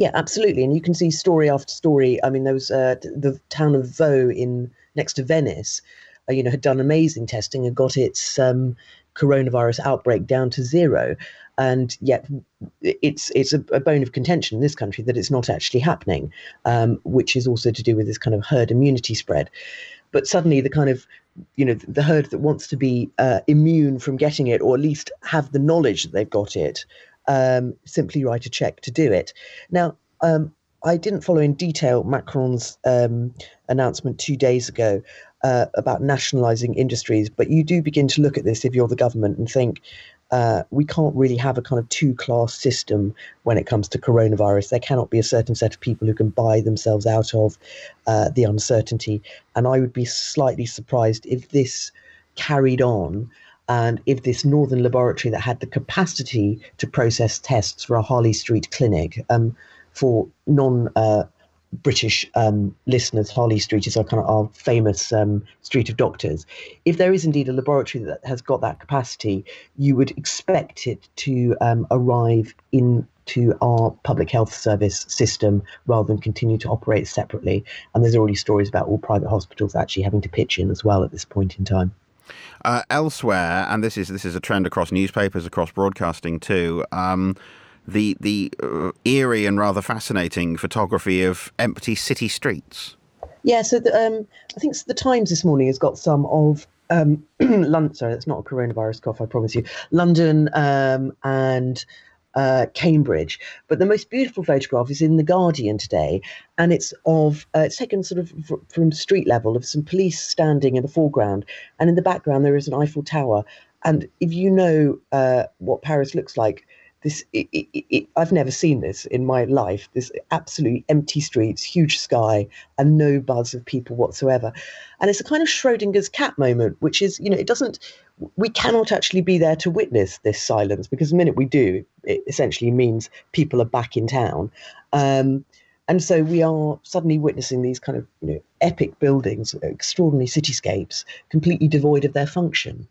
Yeah, absolutely. And you can see story after story. I mean, there was uh, the town of Vaux in next to Venice, uh, you know, had done amazing testing and got its um, coronavirus outbreak down to zero. And yet it's it's a, a bone of contention in this country that it's not actually happening, um, which is also to do with this kind of herd immunity spread. But suddenly the kind of, you know, the herd that wants to be uh, immune from getting it, or at least have the knowledge that they've got it, um, simply write a check to do it. Now, um, I didn't follow in detail Macron's um, announcement two days ago uh, about nationalising industries, but you do begin to look at this if you're the government and think, Uh, we can't really have a kind of two-class system when it comes to coronavirus. There cannot be a certain set of people who can buy themselves out of uh, the uncertainty. And I would be slightly surprised if this carried on and if this northern laboratory that had the capacity to process tests for a Harley Street clinic, um, for non- uh, British um, listeners, Harley Street is our kind of our famous um, street of doctors. If there is indeed a laboratory that has got that capacity, you would expect it to um, arrive into our public health service system rather than continue to operate separately. And there's already stories about all private hospitals actually having to pitch in as well at this point in time. Uh, elsewhere, and this is this is a trend across newspapers, across broadcasting too. Um, the the uh, eerie and rather fascinating photography of empty city streets. Yeah, so the, um, I think the Times this morning has got some of um, London. Sorry, that's not a coronavirus cough, I promise you. London um, and uh, Cambridge, but the most beautiful photograph is in The Guardian today, and it's of uh, it's taken sort of from street level of some police standing in the foreground, and in the background there is an Eiffel Tower. And if you know uh, what Paris looks like. This, it, it, it, I've never seen this in my life. This absolutely empty streets, huge sky, and no buzz of people whatsoever. And it's a kind of Schrodinger's cat moment, which is, you know, it doesn't, we cannot actually be there to witness this silence, because the minute we do, it essentially means people are back in town. Um, and so we are suddenly witnessing these kind of, you know, epic buildings, extraordinary cityscapes, completely devoid of their function.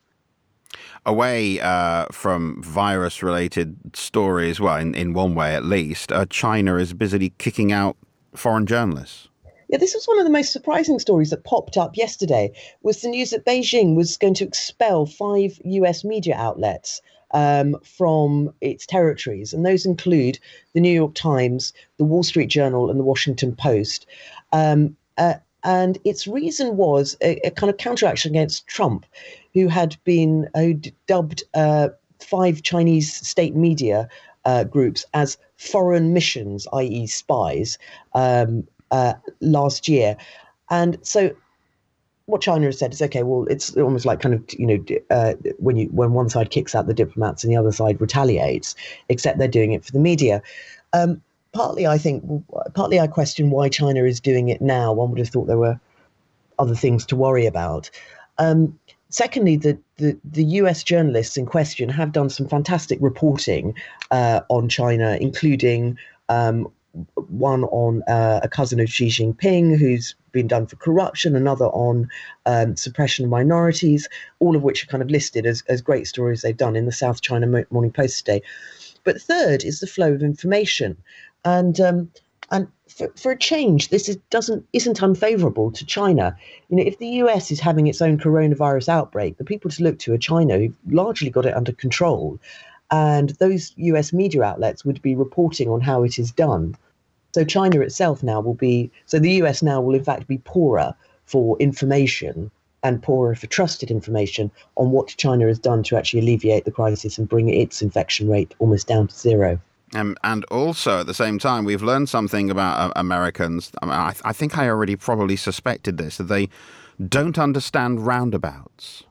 Away uh, from virus-related stories, well, in, in one way at least, uh, China is busily kicking out foreign journalists. Yeah, this was one of the most surprising stories that popped up yesterday, was the news that Beijing was going to expel five U S media outlets um, from its territories. And those include the New York Times, the Wall Street Journal, and the Washington Post. Um, uh, and its reason was a, a kind of counteraction against Trump, who had been uh, dubbed uh, five Chinese state media uh, groups as foreign missions, that is spies, um, uh, last year. And so what China has said is, okay, well, it's almost like kind of, you know, uh, when you when one side kicks out the diplomats and the other side retaliates, except they're doing it for the media. Um, partly, I think, partly I question why China is doing it now. One would have thought there were other things to worry about. Um, Secondly, the, the, the U S journalists in question have done some fantastic reporting uh, on China, including um, one on uh, a cousin of Xi Jinping who's been done for corruption, another on um, suppression of minorities, all of which are kind of listed as, as great stories they've done in the South China Morning Post today. But third is the flow of information. And um, And for, for a change, this is, doesn't isn't unfavourable to China. You know, if the U S is having its own coronavirus outbreak, the people to look to are China, who've largely got it under control. And those U S media outlets would be reporting on how it is done. So China itself now will be, so the U S now will in fact be poorer for information and poorer for trusted information on what China has done to actually alleviate the crisis and bring its infection rate almost down to zero. Um, and also, at the same time, we've learned something about uh, Americans. I, mean, I, th- I think I already probably suspected this, that they don't understand roundabouts.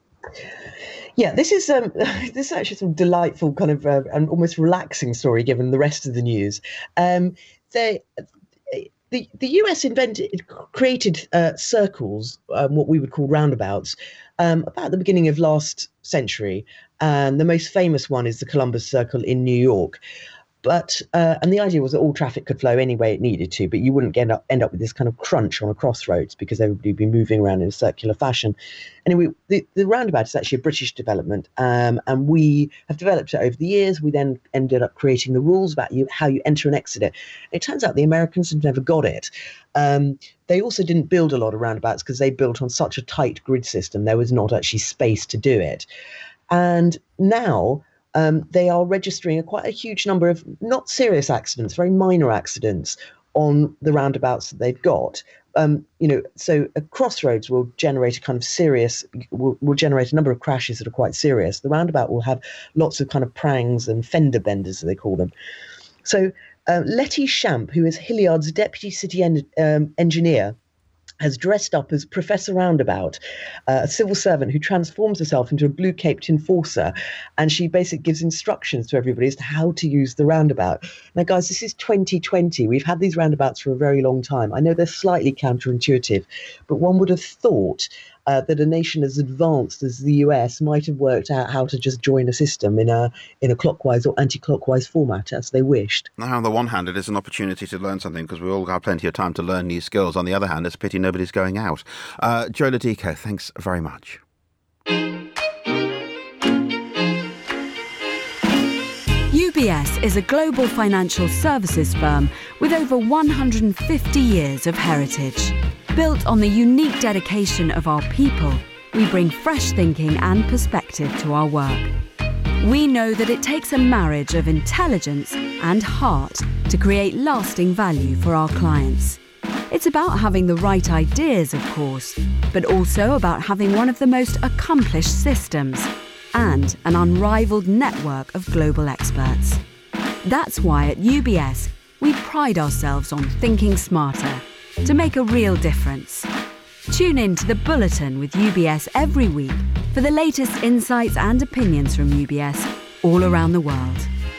Yeah, this is um, this is actually some delightful kind of uh, and almost relaxing story given the rest of the news. Um, they, the the U S invented created uh, circles, um, what we would call roundabouts, um, about the beginning of last century, and the most famous one is the Columbus Circle in New York. But uh, and the idea was that all traffic could flow any way it needed to, but you wouldn't get up, end up with this kind of crunch on a crossroads because everybody would be moving around in a circular fashion. Anyway, the, the roundabout is actually a British development, um, and we have developed it over the years. We then ended up creating the rules about you, how you enter and exit it. It turns out the Americans have never got it. Um, they also didn't build a lot of roundabouts because they built on such a tight grid system. There was not actually space to do it. And now um, they are registering a quite a huge number of not serious accidents, very minor accidents on the roundabouts that they've got. Um, you know, so a crossroads will generate a kind of serious, will, will generate a number of crashes that are quite serious. The roundabout will have lots of kind of prangs and fender benders, as they call them. So uh, Letty Shamp, who is Hilliard's deputy city en- um, engineer, has dressed up as Professor Roundabout, uh, a civil servant who transforms herself into a blue-caped enforcer, and she basically gives instructions to everybody as to how to use the roundabout. Now, guys, this is twenty twenty. We've had these roundabouts for a very long time. I know they're slightly counterintuitive, but one would have thought uh, that a nation as advanced as the U S might have worked out how to just join a system in a in a clockwise or anti-clockwise format as they wished. Now, on the one hand, it is an opportunity to learn something because we all have plenty of time to learn new skills. On the other hand, it's a pity nobody's going out. Uh, Joe Ladico, thanks very much. U B S is a global financial services firm with over one hundred fifty years of heritage. Built on the unique dedication of our people, we bring fresh thinking and perspective to our work. We know that it takes a marriage of intelligence and heart to create lasting value for our clients. It's about having the right ideas, of course, but also about having one of the most accomplished systems and an unrivaled network of global experts. That's why at U B S, we pride ourselves on thinking smarter to make a real difference. Tune in to The Bulletin with U B S every week for the latest insights and opinions from U B S all around the world.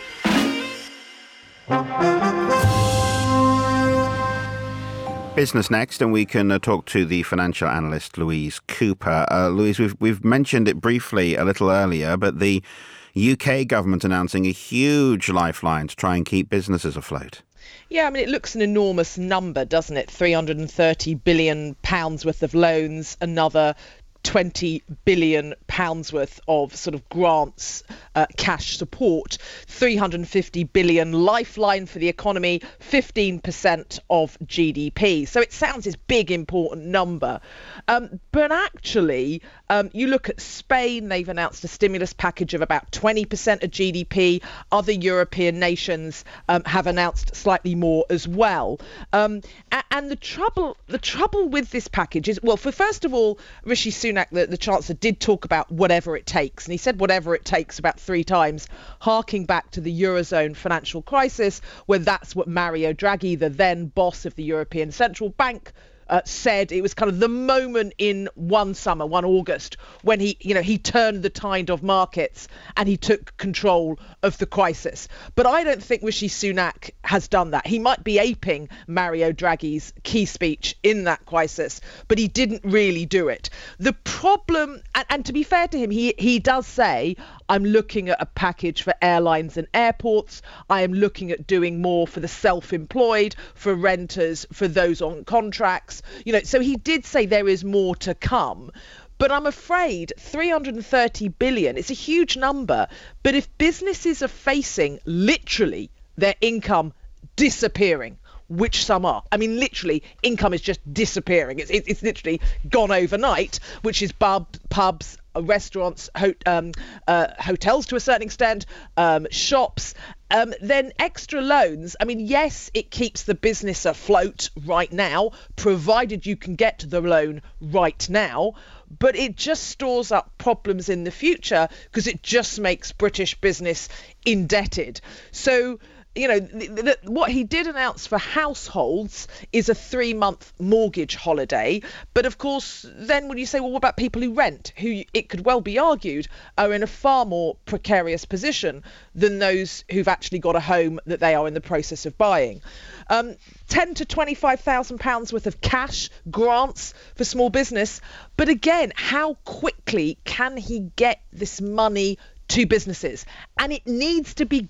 Business next, and we can uh, talk to the financial analyst Louise Cooper. Uh, Louise, we've we've mentioned it briefly a little earlier, but the U K government announcing a huge lifeline to try and keep businesses afloat. Yeah, I mean, it looks an enormous number, doesn't it? three hundred thirty billion pounds worth of loans, another twenty billion pounds worth of sort of grants, uh, cash support, three hundred fifty billion lifeline for the economy, fifteen percent of G D P. So it sounds this big, important number. Um, but actually, um, you look at Spain, they've announced a stimulus package of about twenty percent of G D P. Other European nations um, have announced slightly more as well. Um, and, and the trouble, the trouble with this package is, well, for first of all, Rishi Sunak, the, the Chancellor, did talk about whatever it takes. And he said whatever it takes about three times, harking back to the Eurozone financial crisis, where that's what Mario Draghi, the then boss of the European Central Bank, Uh, said. It was kind of the moment in one summer, one August, when he, you know, he turned the tide of markets and he took control of the crisis. But I don't think Rishi Sunak has done that. He might be aping Mario Draghi's key speech in that crisis, but he didn't really do it. The problem, and, and to be fair to him, he he does say, I'm looking at a package for airlines and airports. I am looking at doing more for the self-employed, for renters, for those on contracts. You know, so he did say there is more to come. But I'm afraid three hundred thirty billion, it's a huge number. But if businesses are facing literally their income disappearing, which some are. I mean, literally, income is just disappearing. It's, it's, it's literally gone overnight, which is pub, pubs, restaurants, ho- um, uh, hotels to a certain extent, um, shops. Um, then extra loans. I mean, yes, it keeps the business afloat right now, provided you can get to the loan right now. But it just stores up problems in the future because it just makes British business indebted. So, you know, the, the, what he did announce for households is a three-month mortgage holiday. But of course, then when you say, well, what about people who rent, who it could well be argued are in a far more precarious position than those who've actually got a home that they are in the process of buying. Um, ten to twenty-five thousand pounds worth of cash grants for small business. But again, how quickly can he get this money to businesses? And it needs to be got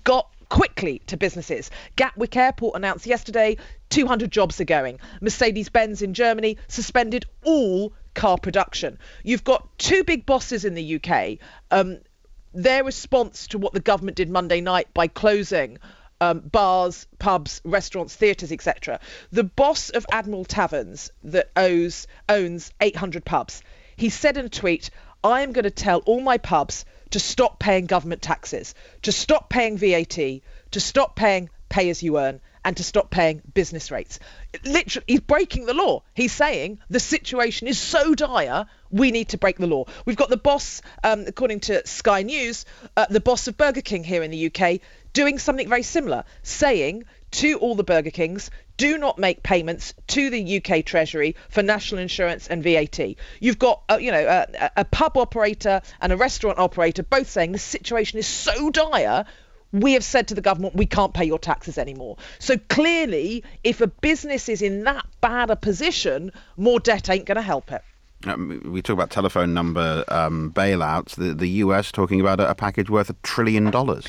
quickly to businesses. Gatwick Airport announced yesterday two hundred jobs are going. Mercedes-Benz in Germany suspended all car production. You've got two big bosses in the U K. Um, their response to what the government did Monday night by closing um, bars, pubs, restaurants, theatres, et cetera. The boss of Admiral Taverns that owes, owns eight hundred pubs, he said in a tweet, I am going to tell all my pubs to stop paying government taxes, to stop paying V A T, to stop paying pay as you earn, and to stop paying business rates. Literally, he's breaking the law. He's saying the situation is so dire, we need to break the law. We've got the boss, um, according to Sky News, uh, the boss of Burger King here in the U K, doing something very similar, saying to all the Burger Kings, do not make payments to the U K Treasury for national insurance and V A T. You've got, uh, you know, a, a pub operator and a restaurant operator both saying the situation is so dire, we have said to the government, we can't pay your taxes anymore. So clearly, if a business is in that bad a position, more debt ain't going to help it. Um, we talk about telephone number um, bailouts. The, the U S talking about a, a package worth a trillion dollars.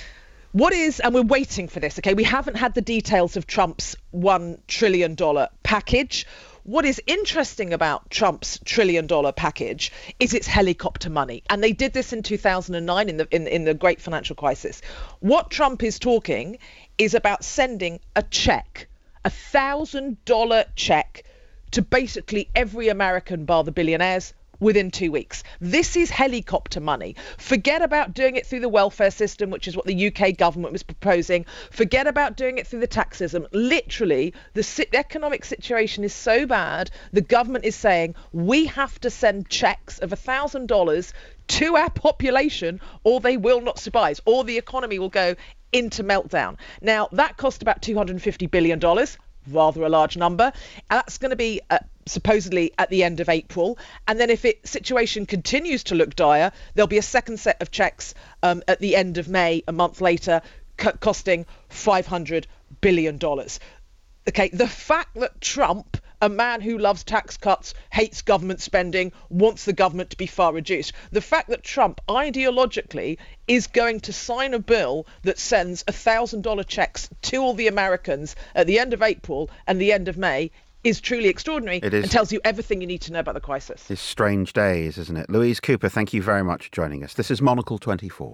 What is, and we're waiting for this, okay? We haven't had the details of Trump's one trillion dollars package. What is interesting about Trump's trillion dollar package is it's helicopter money. And they did this in two thousand nine in the in, in the great financial crisis. What Trump is talking is about sending a check, a thousand dollar check to basically every American bar the billionaires within two weeks. This is helicopter money. Forget about doing it through the welfare system, which is what the U K government was proposing. Forget about doing it through the tax system. Literally, the si- economic situation is so bad, the government is saying we have to send checks of one thousand dollars to our population or they will not survive, or the economy will go into meltdown. Now, that cost about two hundred fifty billion dollars. Rather a large number, and that's going to be uh, supposedly at the end of April. And then if it situation continues to look dire, there'll be a second set of checks um, at the end of May, a month later, co- costing five hundred billion dollars. Okay, the fact that Trump, a man who loves tax cuts, hates government spending, wants the government to be far reduced. The fact that Trump ideologically is going to sign a bill that sends one thousand dollars checks to all the Americans at the end of April and the end of May is truly extraordinary it is, and tells you everything you need to know about the crisis. It's strange days, isn't it? Louise Cooper, thank you very much for joining us. This is Monocle twenty-four.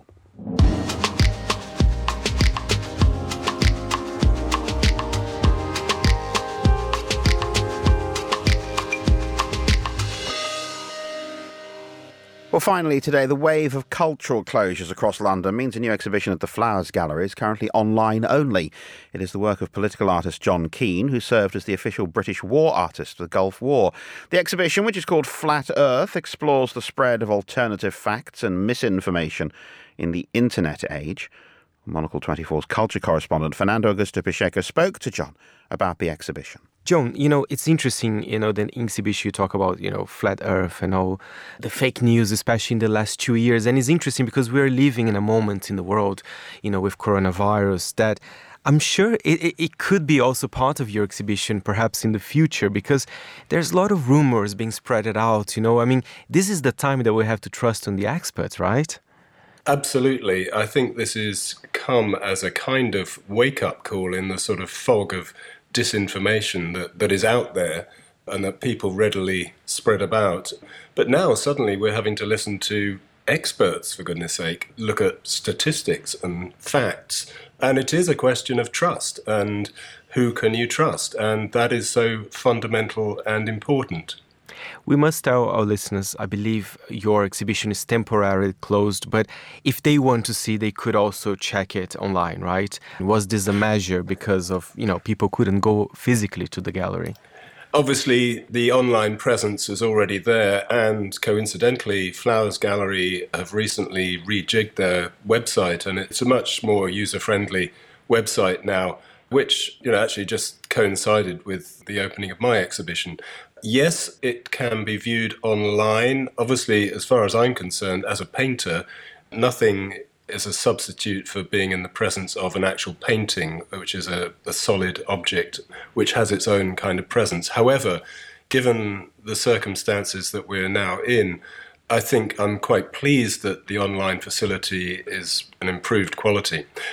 Well, finally today, the wave of cultural closures across London means a new exhibition at the Flowers Gallery is currently online only. It is the work of political artist John Keane, who served as the official British war artist of the Gulf War. The exhibition, which is called Flat Earth, explores the spread of alternative facts and misinformation in the internet age. Monocle twenty-four's culture correspondent Fernando Augusto Pacheco spoke to John about the exhibition. John, you know, it's interesting, you know, the exhibition you talk about, you know, flat earth and all the fake news, especially in the last two years. And it's interesting because we're living in a moment in the world, you know, with coronavirus that I'm sure it, it, it could be also part of your exhibition, perhaps in the future, because there's a lot of rumors being spread out, you know. I mean, this is the time that we have to trust on the experts, right? Absolutely. I think this has come as a kind of wake-up call in the sort of fog of disinformation that, that is out there and that people readily spread about. But now suddenly we're having to listen to experts, for goodness sake, look at statistics and facts. And it is a question of trust and who can you trust? And that is so fundamental and important. We must tell our listeners, I believe your exhibition is temporarily closed, but if they want to see, they could also check it online, right? Was this a measure because of, you know, people couldn't go physically to the gallery? Obviously, the online presence is already there, and coincidentally, Flowers Gallery have recently rejigged their website, and it's a much more user-friendly website now, which, you know, actually just coincided with the opening of my exhibition. Yes, it can be viewed online. Obviously, as far as I'm concerned, as a painter, nothing is a substitute for being in the presence of an actual painting, which is a, a solid object, which has its own kind of presence. However, given the circumstances that we're now in, I think I'm quite pleased that the online facility is an improved quality.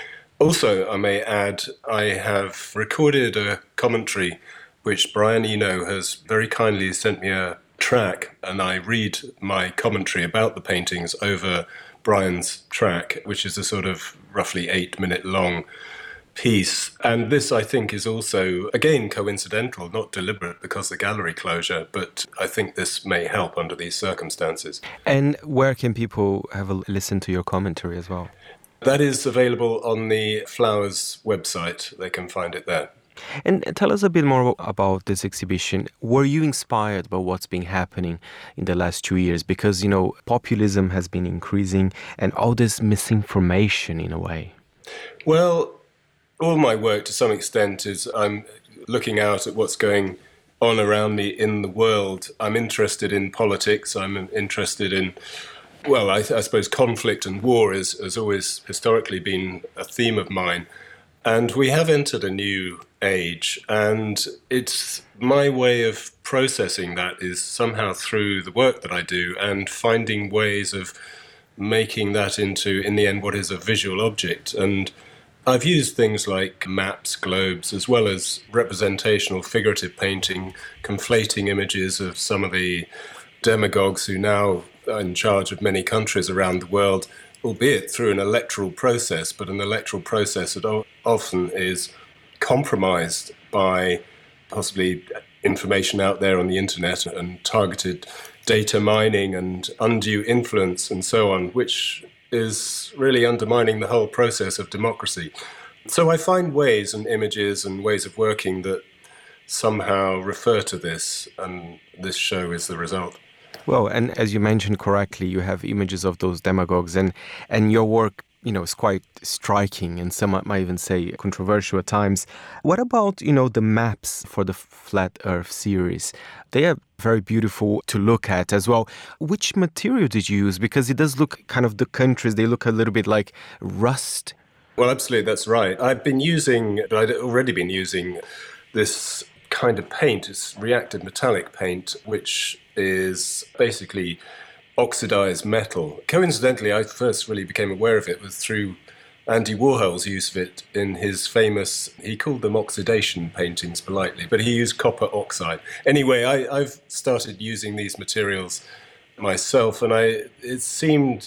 Also, I may add, I have recorded a commentary which Brian Eno has very kindly sent me a track, and I read my commentary about the paintings over Brian's track, which is a sort of roughly eight minute long piece. And this, I think, is also, again, coincidental, not deliberate because of the gallery closure, but I think this may help under these circumstances. And where can people have a listen to your commentary as well? That is available on the Flowers website. They can find it there. And tell us a bit more about this exhibition. Were you inspired by what's been happening in the last two years? Because, you know, populism has been increasing and all this misinformation in a way. Well, all my work to some extent is I'm looking out at what's going on around me in the world. I'm interested in politics. I'm interested in, well, I, I suppose conflict and war is, has always historically been a theme of mine. And we have entered a new age, and it's my way of processing that is somehow through the work that I do and finding ways of making that into, in the end, what is a visual object. And I've used things like maps, globes, as well as representational figurative painting, conflating images of some of the demagogues who now are in charge of many countries around the world, albeit through an electoral process, but an electoral process that often is compromised by possibly information out there on the internet and targeted data mining and undue influence and so on, which is really undermining the whole process of democracy. So I find ways and images and ways of working that somehow refer to this, and this show is the result. Well, and as you mentioned correctly, you have images of those demagogues, and, and your work, you know, is quite striking, and some might even say controversial at times. What about, you know, the maps for the Flat Earth series? They are very beautiful to look at as well. Which material did you use? Because it does look kind of, the countries, they look a little bit like rust. Well, absolutely, that's right. I've been using, I'd already been using this kind of paint. It's reactive metallic paint, which is basically oxidized metal. Coincidentally, I first really became aware of it was through Andy Warhol's use of it in his famous, he called them oxidation paintings politely, but he used copper oxide. Anyway, I, I've started using these materials myself, and I it seemed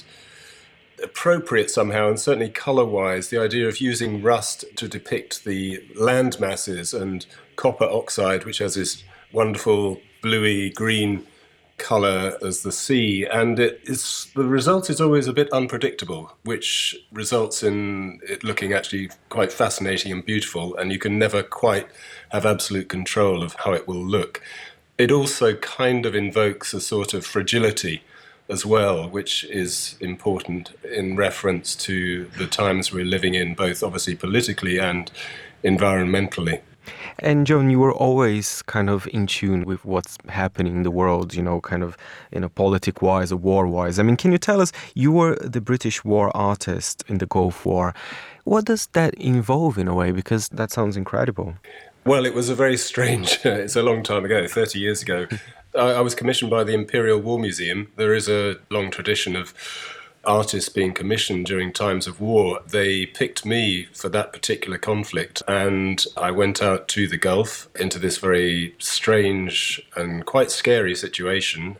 appropriate somehow, and certainly color-wise, the idea of using rust to depict the land masses and copper oxide, which has this wonderful bluey green color as the sea, and it is the result is always a bit unpredictable, which results in it looking actually quite fascinating and beautiful, and you can never quite have absolute control of how it will look. It also kind of invokes a sort of fragility as well, which is important in reference to the times we're living in, both obviously politically and environmentally. And John, you were always kind of in tune with what's happening in the world, you know, kind of, you know, politic-wise or war-wise. I mean, can you tell us, you were the British war artist in the Gulf War. What does that involve in a way? Because that sounds incredible. Well, it was a very strange, it's a long time ago, thirty years ago. I, I was commissioned by the Imperial War Museum. There is a long tradition of artists being commissioned during times of war. They picked me for that particular conflict, and I went out to the Gulf into this very strange and quite scary situation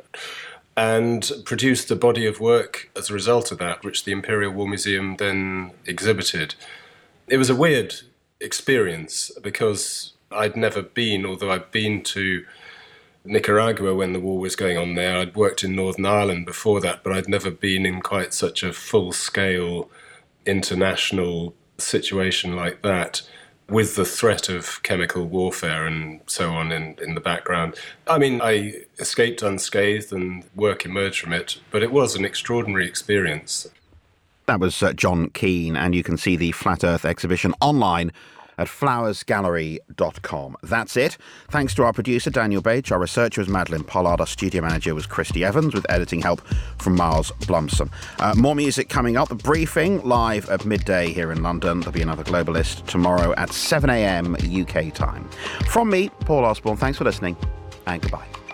and produced a body of work as a result of that, which the Imperial War Museum then exhibited. It was a weird experience because I'd never been, although I'd been to Nicaragua when the war was going on there. I'd worked in Northern Ireland before that, but I'd never been in quite such a full-scale international situation like that, with the threat of chemical warfare and so on in, in the background. I mean, I escaped unscathed and work emerged from it, but it was an extraordinary experience. That was uh, John Keane, and you can see the Flat Earth exhibition online at flowers gallery dot com. That's it. Thanks to our producer, Daniel Bates. Our researcher was Madeline Pollard. Our studio manager was Christy Evans, with editing help from Miles Blumsom. Uh, more music coming up. The Briefing, live at midday here in London. There'll be another Globalist tomorrow at seven a.m. U K time. From me, Paul Osborne, thanks for listening, and goodbye.